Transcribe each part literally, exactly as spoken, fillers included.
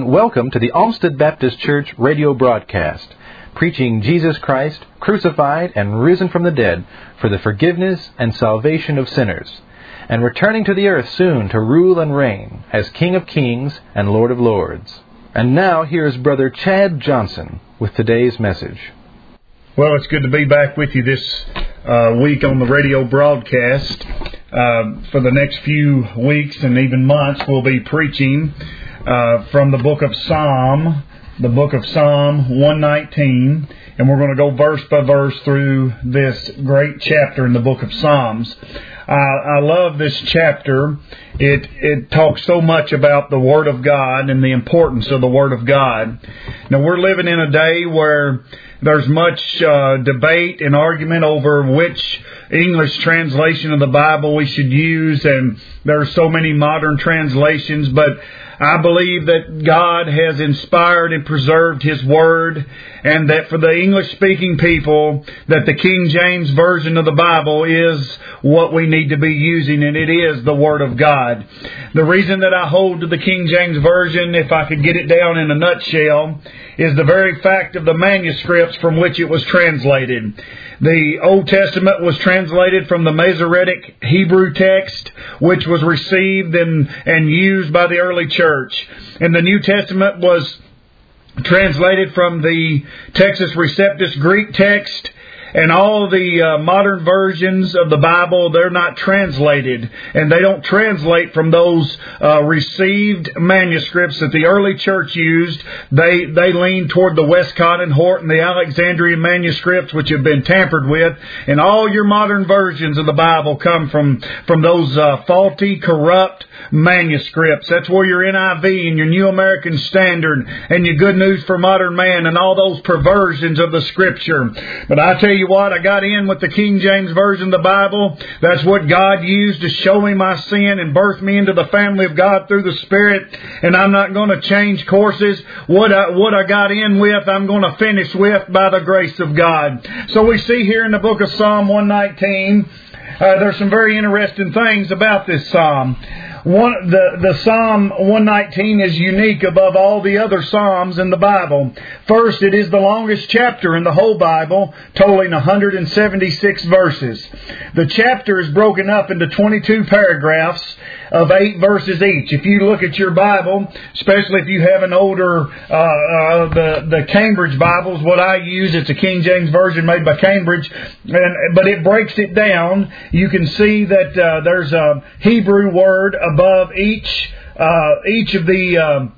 welcome to the Olmsted Baptist Church radio broadcast, preaching Jesus Christ, crucified and risen from the dead for the forgiveness and salvation of sinners, and returning to the earth soon to rule and reign as King of Kings and Lord of Lords. And now here's Brother Chad Johnson with today's message. Well, it's good to be back with you this uh, week on the radio broadcast. Uh, for the next few weeks and even months, we'll be preaching uh, from the book of Psalm, the book of Psalm one nineteen, and we're going to go verse by verse through this great chapter in the book of Psalms. Uh, I love this chapter. It it talks so much about the Word of God and the importance of the Word of God. Now, we're living in a day where there's much uh, debate and argument over which English translation of the Bible we should use, and there's so many modern translations, but I believe that God has inspired and preserved His Word, and that for the English-speaking people, that the King James Version of the Bible is what we need to be using, and it is the Word of God. The reason that I hold to the King James Version, if I could get it down in a nutshell, is the very fact of the manuscripts from which it was translated. The Old Testament was translated from the Masoretic Hebrew text, which was received and, and used by the early church. And the New Testament was translated from the Textus Receptus Greek text. And all the uh, modern versions of the Bible, they're not translated. And they don't translate from those uh, received manuscripts that the early church used. They they lean toward the Westcott and Hort and the Alexandrian manuscripts, which have been tampered with. And all your modern versions of the Bible come from, from those uh, faulty, corrupt manuscripts. That's where your N I V and your New American Standard and your Good News for Modern Man and all those perversions of the Scripture. But I tell you what, I got in with the King James Version of the Bible. That's what God used to show me my sin and birth me into the family of God through the Spirit. And I'm not going to change courses. What I, what I got in with, I'm going to finish with by the grace of God. So we see here in the book of Psalm one nineteen, uh, there's some very interesting things about this psalm. One, the, the Psalm one nineteen is unique above all the other Psalms in the Bible. First, it is the longest chapter in the whole Bible, totaling one hundred seventy-six verses. The chapter is broken up into twenty-two paragraphs of eight verses each. If you look at your Bible, especially if you have an older, uh, uh, the, the Cambridge Bibles, what I use, it's a King James Version made by Cambridge, and, but it breaks it down. You can see that uh, there's a Hebrew word above each uh, each of the uh,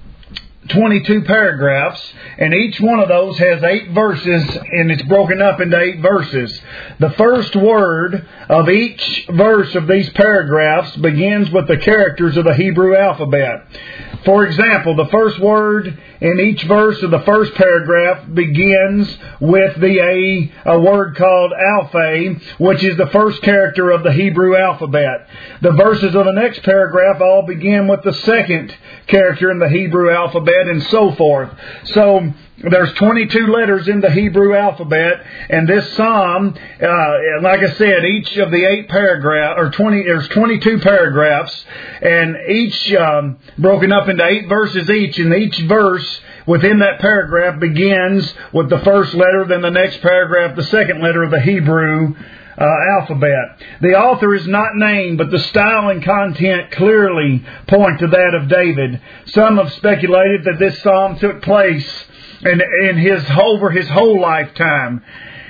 twenty-two paragraphs, and each one of those has eight verses, and it's broken up into eight verses. The first word of each verse of these paragraphs begins with the characters of the Hebrew alphabet. For example, the first word in each verse of the first paragraph begins with the a, a word called Alpha, which is the first character of the Hebrew alphabet. The verses of the next paragraph all begin with the second character in the Hebrew alphabet, and so forth. So there's twenty-two letters in the Hebrew alphabet, and this psalm, uh, like I said, each of the eight paragraphs, or twenty, there's twenty-two paragraphs, and each um, broken up into eight verses each, and each verse within that paragraph begins with the first letter, then the next paragraph, the second letter of the Hebrew Uh, alphabet. The author is not named, but the style and content clearly point to that of David. Some have speculated that this psalm took place in, in his over his whole lifetime,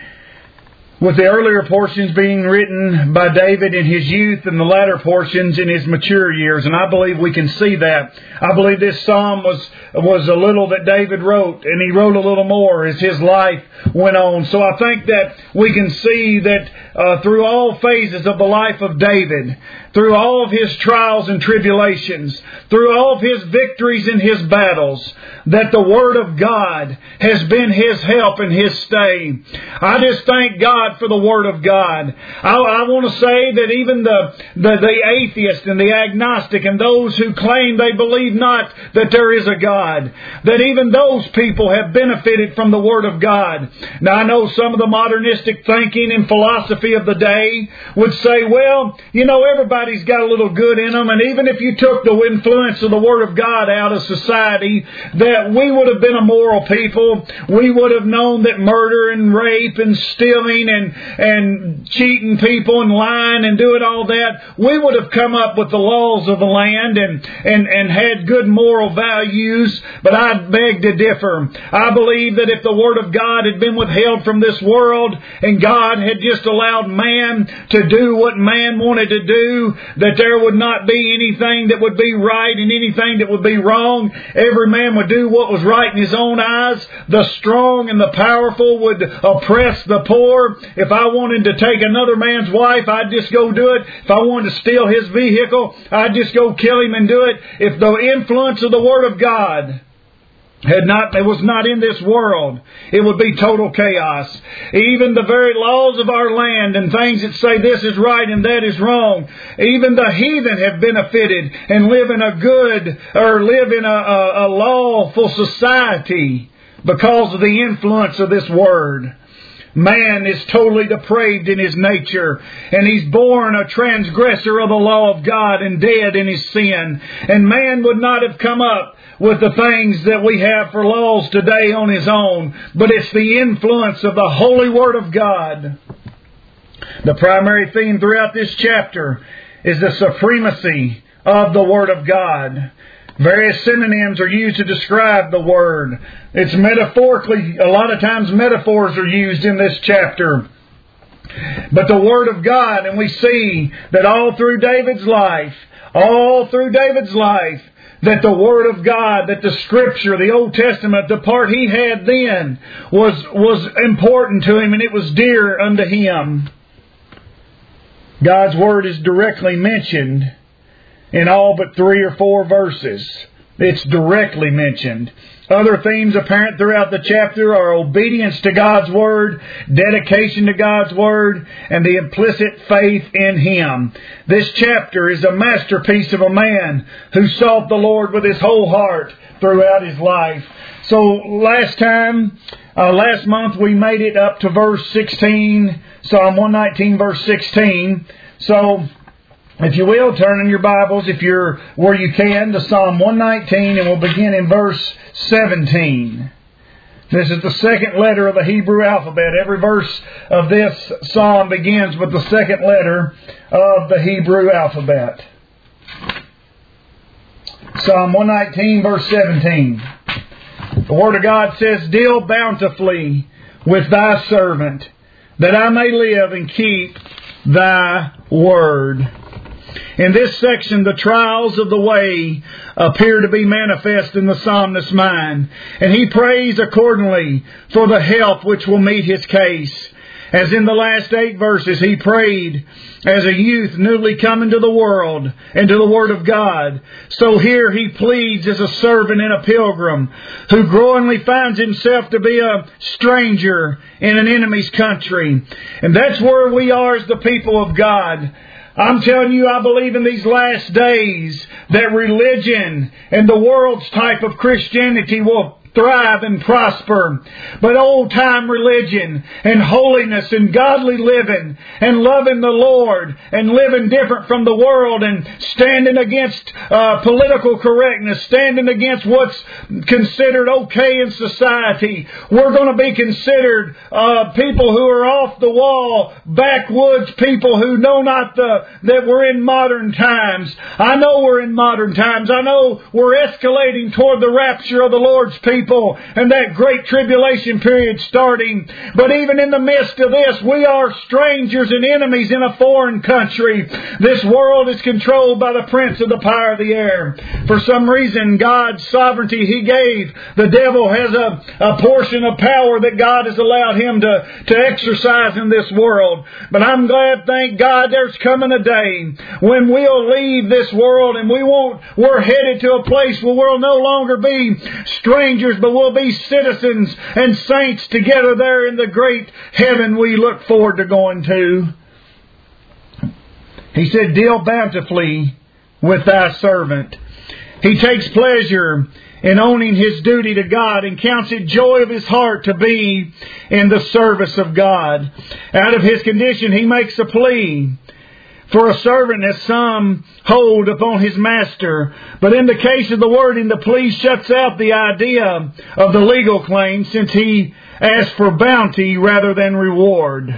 with the earlier portions being written by David in his youth and the latter portions in his mature years. And I believe we can see that. I believe this psalm was was a little that David wrote, and he wrote a little more as his life went on. So I think that we can see that uh, through all phases of the life of David, through all of his trials and tribulations, through all of his victories and his battles, that the Word of God has been his help and his stay. I just thank God for the Word of God. I, I want to say that even the, the, the atheist and the agnostic and those who claim they believe not that there is a God, that even those people have benefited from the Word of God. Now, I know some of the modernistic thinking and philosophy philosophy of the day would say, well, you know, everybody's got a little good in them, and even if you took the influence of the Word of God out of society, that we would have been a moral people. We would have known that murder and rape and stealing and, and cheating people and lying and doing all that, we would have come up with the laws of the land and, and, and had good moral values. But I beg to differ. I believe that if the Word of God had been withheld from this world and God had just allowed man to do what man wanted to do, that there would not be anything that would be right and anything that would be wrong. Every man would do what was right in his own eyes. The strong and the powerful would oppress the poor. If I wanted to take another man's wife, I'd just go do it. If I wanted to steal his vehicle, I'd just go kill him and do it. If the influence of the Word of God had not, it was not in this world, it would be total chaos. Even the very laws of our land and things that say this is right and that is wrong, even the heathen have benefited and live in a good, or live in a, a, a lawful society because of the influence of this Word. Man is totally depraved in his nature, and he's born a transgressor of the law of God and dead in his sin. And man would not have come up with the things that we have for laws today on his own, but it's the influence of the Holy Word of God. The primary theme throughout this chapter is the supremacy of the Word of God. Various synonyms are used to describe the Word. It's metaphorically, a lot of times metaphors are used in this chapter. But the Word of God, and we see that all through David's life, all through David's life, that the Word of God, that the Scripture, the Old Testament, the part he had then was, was important to him, and it was dear unto him. God's Word is directly mentioned in all but three or four verses. It's directly mentioned. Other themes apparent throughout the chapter are obedience to God's Word, dedication to God's Word, and the implicit faith in Him. This chapter is a masterpiece of a man who sought the Lord with his whole heart throughout his life. So last time, uh, last month we made it up to verse sixteen, Psalm one nineteen, verse sixteen. So if you will, turn in your Bibles, if you're where you can, to Psalm one nineteen, and we'll begin in verse seventeen. This is the second letter of the Hebrew alphabet. Every verse of this psalm begins with the second letter of the Hebrew alphabet. Psalm one nineteen, verse seventeen. The Word of God says, "Deal bountifully with thy servant, that I may live and keep thy word." In this section, the trials of the way appear to be manifest in the psalmist's mind, and he prays accordingly for the help which will meet his case. As in the last eight verses, he prayed as a youth newly come into the world and to the Word of God. So here he pleads as a servant and a pilgrim who growingly finds himself to be a stranger in an enemy's country. And that's where we are as the people of God. I'm telling you, I believe in these last days that religion and the world's type of Christianity will thrive and prosper. But old-time religion and holiness and godly living and loving the Lord and living different from the world and standing against uh, political correctness, standing against what's considered okay in society, we're going to be considered uh, people who are off the wall, backwoods people who know not the, that we're in modern times. I know we're in modern times. I know we're escalating toward the rapture of the Lord's people and that great tribulation period starting. But even in the midst of this, we are strangers and enemies in a foreign country. This world is controlled by the prince of the power of the air. For some reason, God's sovereignty, He gave. The devil has a, a portion of power that God has allowed him to, to exercise in this world. But I'm glad, thank God, there's coming a day when we'll leave this world and we won't, we're headed to a place where we'll no longer be strangers, but we'll be citizens and saints together there in the great heaven we look forward to going to. He said, "Deal bountifully with thy servant." He takes pleasure in owning his duty to God and counts it joy of his heart to be in the service of God. Out of his condition, he makes a plea for a servant as some hold upon his master. But in the case of the wording, the plea shuts out the idea of the legal claim, since he asks for bounty rather than reward.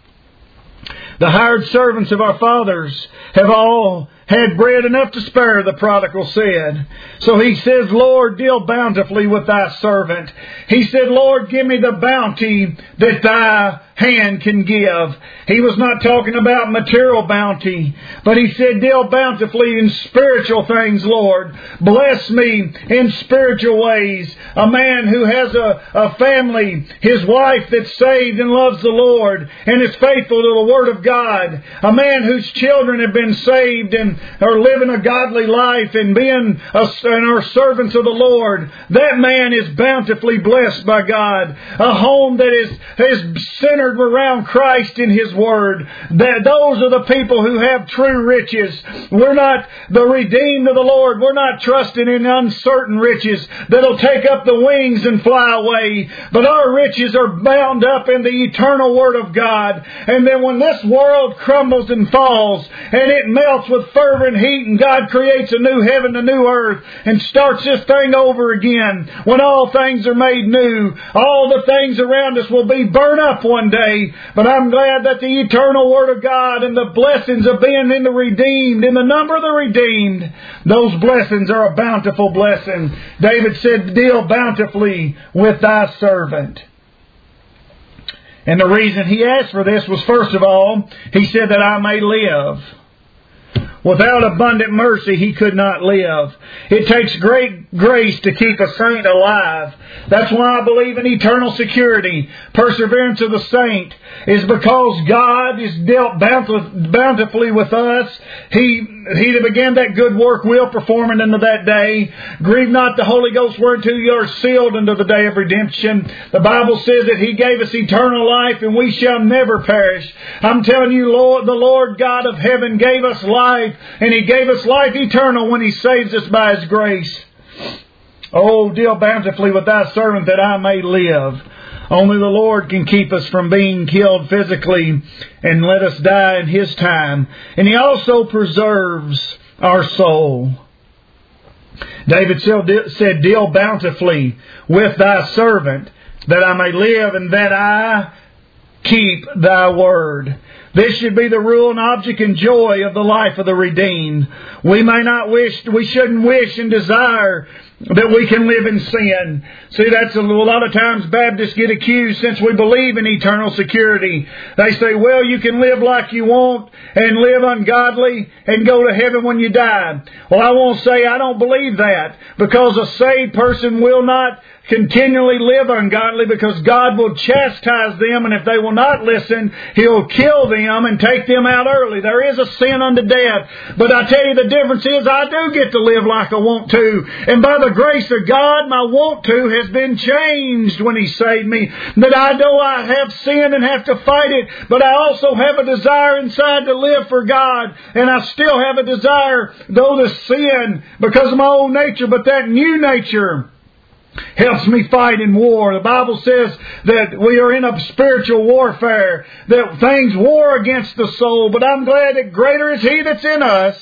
The hired servants of our fathers have all had bread enough to spare, the prodigal said. So he says, Lord, deal bountifully with thy servant. He said, Lord, give me the bounty that thy hand can give. He was not talking about material bounty, but he said, deal bountifully in spiritual things, Lord. Bless me in spiritual ways. A man who has a, a family, his wife that's saved and loves the Lord and is faithful to the Word of God. A man whose children have been saved and are living a godly life and being a, and are servants of the Lord. That man is bountifully blessed by God. A home that is, is centered around Christ in His Word. That those are the people who have true riches. We're not the redeemed of the Lord. We're not trusting in uncertain riches that'll take up the wings and fly away. But our riches are bound up in the eternal Word of God. And then when this world crumbles and falls and it melts with fervent heat and God creates a new heaven, a new earth and starts this thing over again, when all things are made new, all the things around us will be burnt up one day. But I'm glad that the eternal Word of God and the blessings of being in the redeemed, in the number of the redeemed, those blessings are a bountiful blessing. David said, deal bountifully with thy servant. And the reason he asked for this was, first of all, he said that I may live. Without abundant mercy, he could not live. It takes great grace to keep a saint alive. That's why I believe in eternal security. Perseverance of the saint is because God is dealt bountifully with us. He, he that began that good work will perform it unto that day. Grieve not the Holy Ghost whereunto you are sealed unto the day of redemption. The Bible says that He gave us eternal life and we shall never perish. I'm telling you, Lord, the Lord God of heaven gave us life. And He gave us life eternal when He saves us by His grace. Oh, deal bountifully with thy servant that I may live. Only the Lord can keep us from being killed physically and let us die in His time. And He also preserves our soul. David said, deal bountifully with thy servant that I may live and that I keep thy word. This should be the rule and object and joy of the life of the redeemed. We may not wish, we shouldn't wish and desire that we can live in sin. See, that's a, a lot of times Baptists get accused, since we believe in eternal security. They say, well, you can live like you want and live ungodly and go to heaven when you die. Well, I won't say I don't believe that, because a saved person will not continually live ungodly, because God will chastise them, and if they will not listen, He'll kill them and take them out early. There is a sin unto death. But I tell you, the difference is I do get to live like I want to. And by the grace of God, my want to has been changed when He saved me. That I know I have sinned and have to fight it, but I also have a desire inside to live for God. And I still have a desire, though the sin, because of my old nature, but that new nature helps me fight in war. The Bible says that we are in a spiritual warfare, that things war against the soul, but I'm glad that greater is He that's in us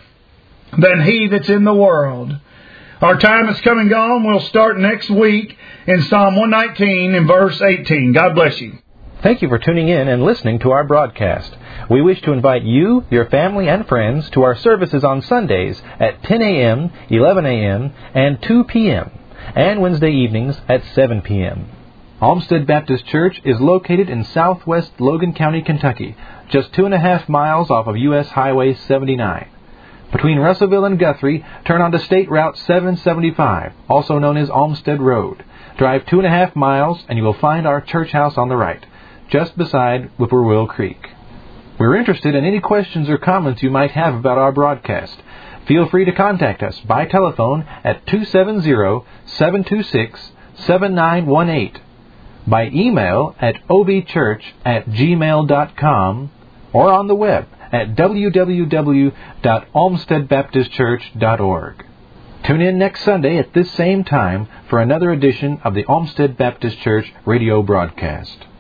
than he that's in the world. Our time is come and gone. We'll start next week in Psalm one nineteen in verse eighteen. God bless you. Thank you for tuning in and listening to our broadcast. We wish to invite you, your family, and friends to our services on Sundays at ten a.m., eleven a.m., and two p.m., and Wednesday evenings at seven p.m. Olmsted Baptist Church is located in southwest Logan County, Kentucky, just two and a half miles off of U S Highway seventy-nine. Between Russellville and Guthrie, turn onto State Route seven seventy-five, also known as Olmsted Road. Drive two and a half miles and you will find our church house on the right, just beside Whippoorwill Creek. We're interested in any questions or comments you might have about our broadcast. Feel free to contact us by telephone at two seven zero, seven two six, seven nine one eight, by email at o b church at gmail dot com, or on the web at w w w dot olmsted baptist church dot org. Tune in next Sunday at this same time for another edition of the Olmsted Baptist Church radio broadcast.